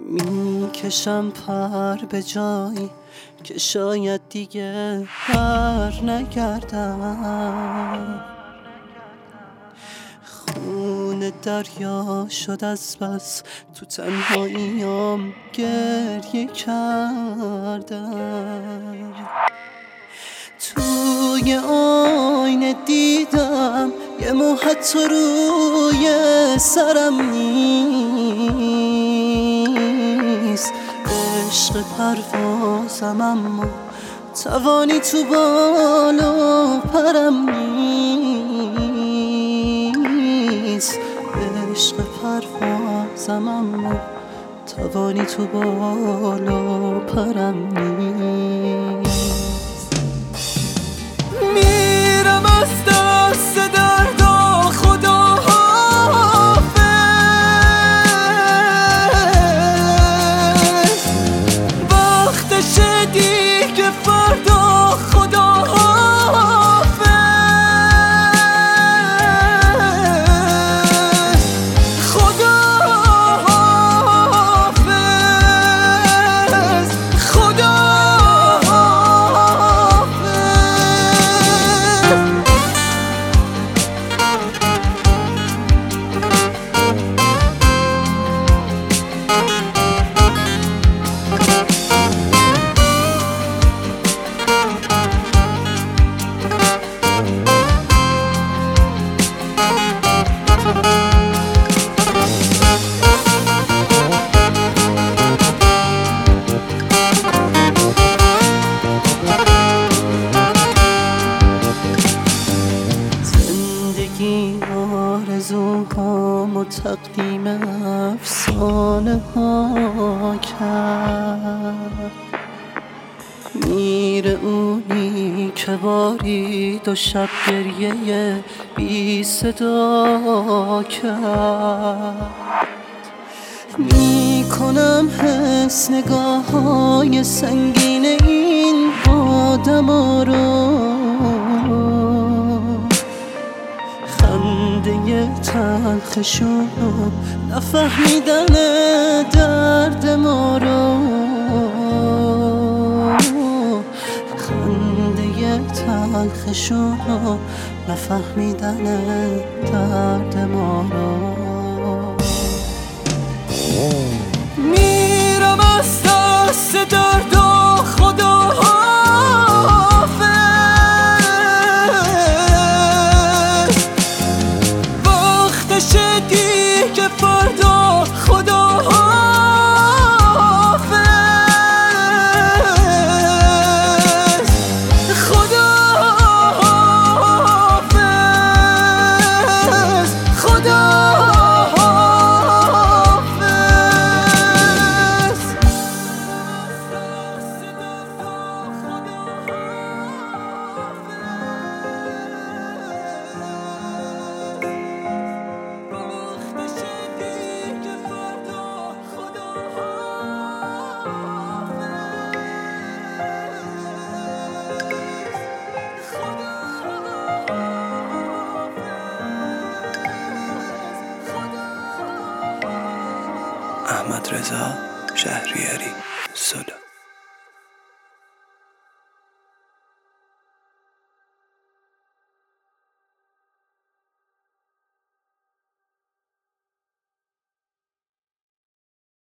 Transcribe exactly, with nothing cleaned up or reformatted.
میکشم پر به جایی که شاید دیگه بر نگردم. خون دریا شد از بس تو تنهاییام گریه کردم. توی آینه دیدم یه مو حتی روی سرم نیست. عشق پروازم اما توانی تو بالا پرم نیست. عشق پروازم اما توانی تو بالا پرم نیست. میرم از دست دردا خدا حافظ. وقتشه دیگه فردا خدا حافظ. خدا حافظ. خدا آرزوهام و تقدیم افسانه ها کرد. میره اونی که بارید و شب گریه بی صدا کرد. میکنم حس نگاه های سنگین این آدم رو، خنده تلخشون نفهمیدن درد ما رو. خنده تلخشون نفهمیدن درد ما رو. میرم از دست دردا خدا حافظ. وقتشه دیگه فردا خدا حافظ. خدا حافظ. خدا احمدرضا شهریاری.